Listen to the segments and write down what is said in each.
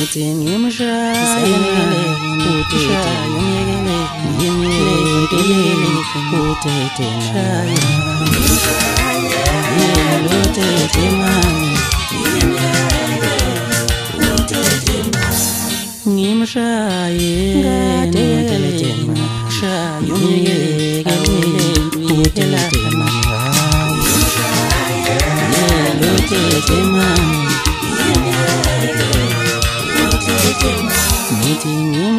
ngithi ngimshayele ngimyekele utete mami ngimshayele ngithi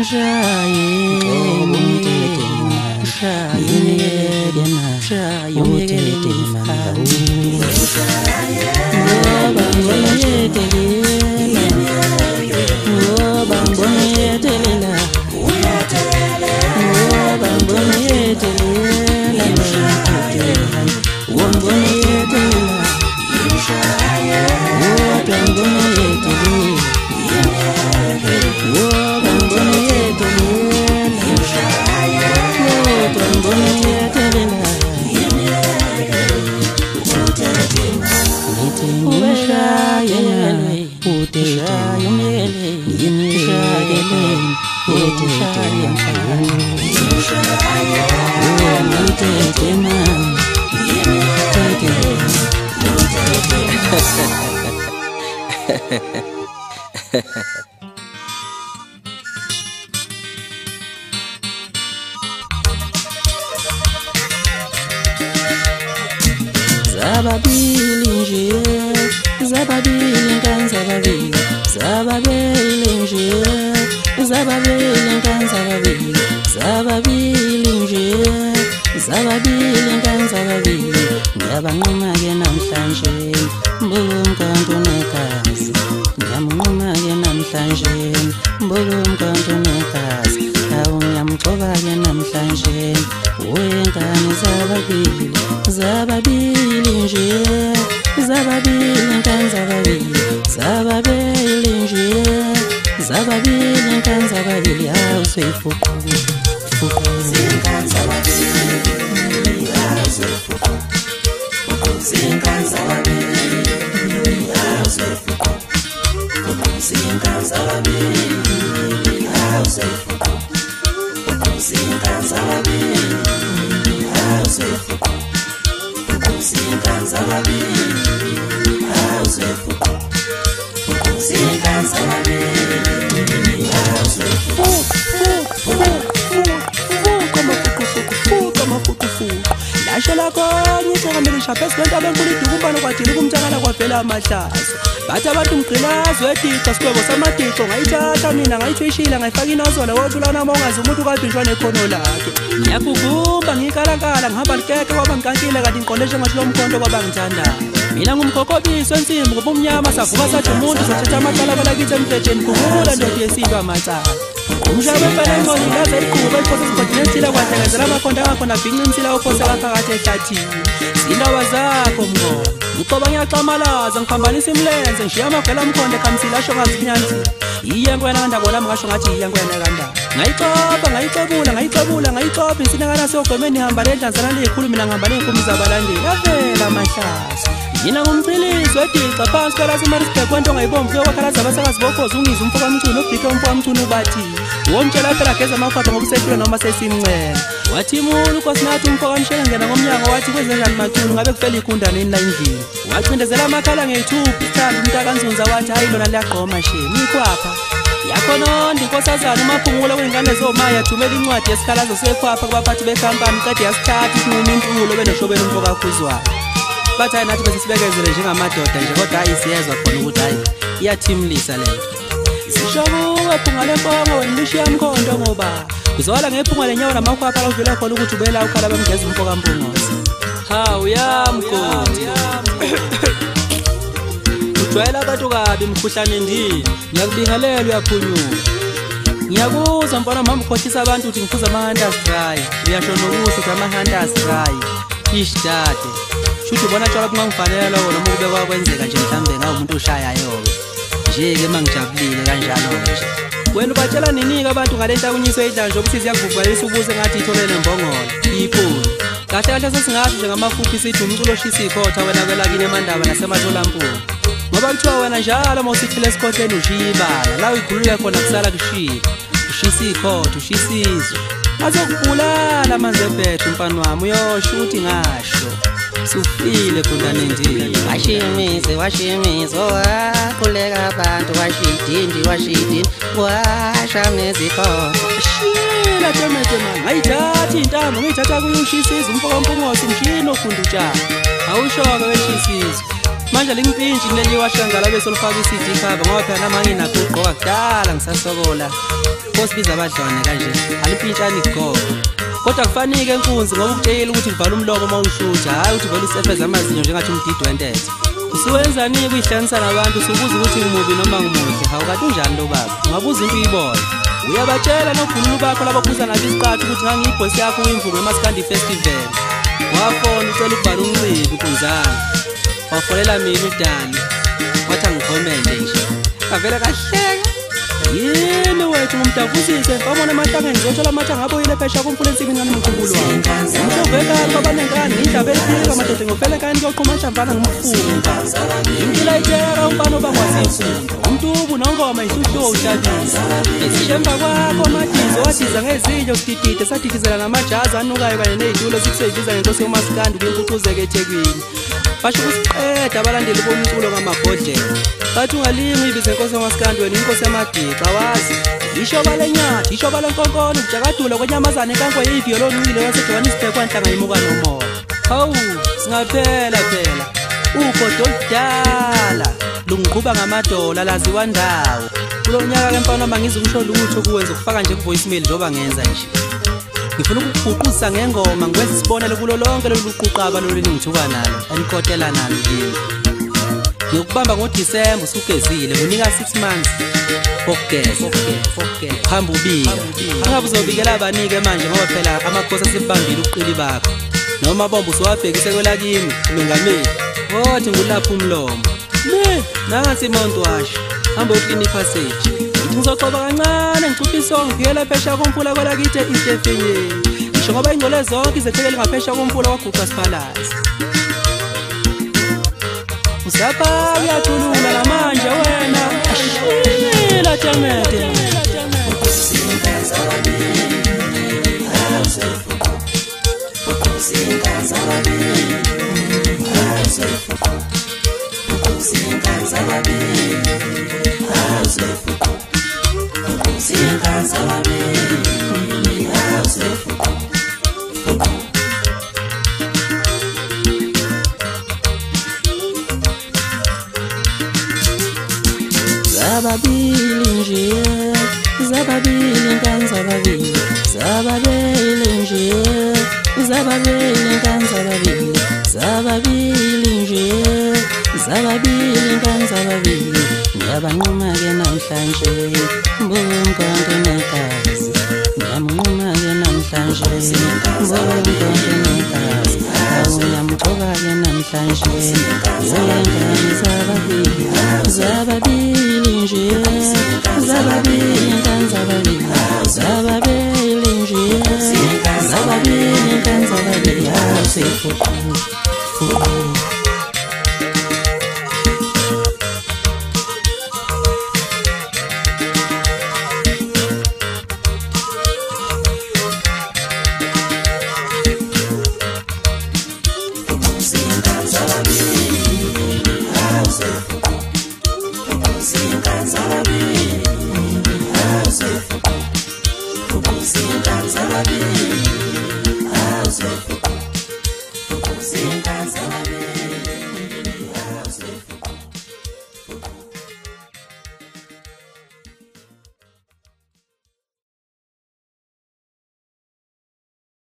ngiyabanquma-ke namhlanje mbukumkanto negazi ngiyamnquma-ke namhlanje mbukumkanto negazi awu ngiyamgcoba-ke namhlanje wengane zababili nje zababili ngane zababili nje zababili ngane zababili awu seyifuqule zingane zababili awu seyifuqule zingane zababili awu seyifuqule zingane zababili awu seyifuqule zingane zababili awu seyifuqule zingane zababili awu seyifuqule zingane zababili awu seyifuqule lasho lakho ngicela shaphe sibenta benkulu idukumbano kwadila kumthakala kwavela amahlazo bathi abantu mgqilazo ediqa sikwebo samadixo ngayithatha mina ngayithwishila ngayifaka inozola wothulana uma ungazi umuntu ukabhinjwa nekhono lakhe ngiyagugumba ngiyikalankala ngihamba likeke kwaba ngikankile kanti ngiqondeshe ngathi lo mkhonto kwaba ngithandayo mina ngumkhokhobiso ensimbi ngoba umnyama savuka sathi umuntu uzothatha amacala kwelakithi emfletsheni khumbula ndoda yesinto amacala umshaya wempela engqondo ngaze iquba iphose esigodini esithile kwadlengezela amakhonto angakhona bhinqa imsila ophosela phakathi ehlathini zindaba zakho mngqondo ngiqoba ngiyaxamalaza ngiphambanisa imlenze ngishiya amagwela amkhonto ekhamsila asho ngazifinyanzi iyenkwena kandabona ngasho ngathi iyenkwena kandaba ngayixobula insinakana seyogwemeni ihamba ledlanzana liyikhulu mina ngihamba ney'nkumi zabalandeli avela amahlazo mina ngumciliso ediqa phansi kwela semarisbek wento ongayibomvu kuyokwakhala abasakazibokhozi ungize umfo kamculo ubhike umfo kamculo ubathi womtshela phela geza amakhwatha ngoba usehlule noma sesimncela wathi mulu nkosinathi umfo kamshela ngena ngomnyango wathi kwezenjani maculo ngabe kufela igundane ini la endlini wacindezela amakhala ngeyithuphi isithanda umntakanzunza wathi hayi lona liyagqoma she mikhwapha yakhononda inkosazana umaphumulo wengane zomaya athumela incwadi yesikhalazo sekhwapha kubaphathi bekhampani qede yasithatha isinquma intulo benoshobela umfo kakhuzwayo bathi hayi nathi besibekezele njengamadoda nje kodwa hayi siyezwa khona ukuthi hayi iyathimlisa lento sishokuwe phunga lempongo wena lishiya mkhonto ngoba kuzwala ngephunga lenyawo namakhwapha la uvela khona ukuthi ubela ukhala bemgeza umfo kampungozi hawu yamkhonto ujwayela abantu kabi mkhuhlane ndini ngiyakubingelela uyaphunyuka ngiyakuza mfana mama ukhohlisa abantu ukuthi ngiphuza ama-hunters dry uyasho nokusho ukuthi ama-hunters dry ishdade shuthi ubona tshwala kungangifanele lokho noma kube kwakwenzeka nje mhlawumbe ngawumuntu ushayayo-ke nje-ke uma ngijabulile kanjalo-ke nje wena ubatshela nini-ke abantu ngale ntakunyiswe idlanje ukuthi ziyakuvuvalisa ubuze ngathi itholele mbongolo iphuli kahle kahle sesingasho nje ngamafuphi sithi umculo oshisa ikhotha wena kwelakini emandaba nasematholampunga ngoba kuthiwa wena njalo mawusithile esikhohlweni ushiyibala la uyikhulule khona kusala kushika ushisa ikhotho ushisa izwe azokubulala manje ebhethu mfana wami uyosho ukuthi ngasho sufile kundane ndini washimize wakhuleka abantu washidindi washa nezikhono shila temete mani ngayithathi intambo ngiyithatha kuyushisa izwe umfokompungosi mshini ofunda utshani awushoke weshisa izwe manje lingimpintshi leli washangala bese lifaka iCD cover ngoba phela namanye nakho ugqoka kudala ngisasokola Posibiza abadlwane kanje alimpintshani igqoka kodwa kufanike enkunzi ngoba ukutshela ukuthi kuvala umlomo mawushutha hayi ukuthi vele usefeza amazinyo njengathi umdidi wentethe usuwenzani ukuyihlanganisa nabantu usubuza ukuthi ngumubi noma ngimuhle hawu kade unjani lo baba ungabuza into uyibona uyabatshela nokhululu bakho lababuza nabisiqathu ukuthi ngangiyibhosi yakho uyimvuku emaskandi festival wafona ucela ukuvala umcibi kunzana wafolela mina udali wathi angikhomende nje avela kahleka yini wethu ngumdavusise wabona amahlanga ngizothola amathanga aboyile phesha kumfule ensini ngani mkhululo wami usovela kwabanengane indaba eliphika madoda ngofele kani kuyoqhuma amashambana ngimfunga impila iteka umfana obangwasifunda umntubu nongoma ihluhluwo uhlabisa esishemba kwakho amadizo wadiza ngezinyo sididide sadidizela namajazi anukayo kanye ney'tulo sikuseyibiza ngenkosi yomasikandi kuyimfuthuzeke ethekwini basho ukusiqeda abalandeli bomculo ngamabhodlela bathi ungalingi ibize inkosi yomasikandi wena inkosi yamadiqa wazi ishoba lenyathi ishoba lenkonkolo ujakadula kwenyamazane enkankwe yiviyo loncile wasejohannesburg kwanhlanga yimuka nomoya hawu singaphela phela ugodo oludala lungiqhuba ngamadola laziwa ndawo kulo nyaka ke mfana wami ngizokusho lutho kuwenza ukufaka nje ku-voicemail njengoba ngenza nje ngifuna ukuguqusa ngengoma ngikwenza isibonelo kulo lonke loluquqaba lolengithuka nalo enikotela nalo yini ngiyokubamba ngoDisemba usugezile unika 6 months okugeza hamba ubika angabe uzobikela abanike manje ngoba phela amakhosi asebambile uqili bakho noma bombo usuwabhekise kwelakimi umengameli wothi ngulapha umlomo nansi Mountwash hamba uClinic Passage ngithi ngizocoba kancane ngicupha isongo ngiyela phesha komfula kwelakithi eStephenye ngisho ngoba ingcole zonke izethekele ngaphesha komfula waguqa siphalazi usapha uyathulula lamanje wena ashila temete Zababili nje, zababili nkanzababili, zababili nje, zababili nkanzababili, zababili nje, zababili nkanzababili, ngiyabanquma ke namhlanje, mbonkonke nekazi, ngiyamunquma ke namhlanje, mbonkonke nekazi, awuyamgcoba ke namhlanje, zengane zababili, zababili nje, zababili nkanzababili.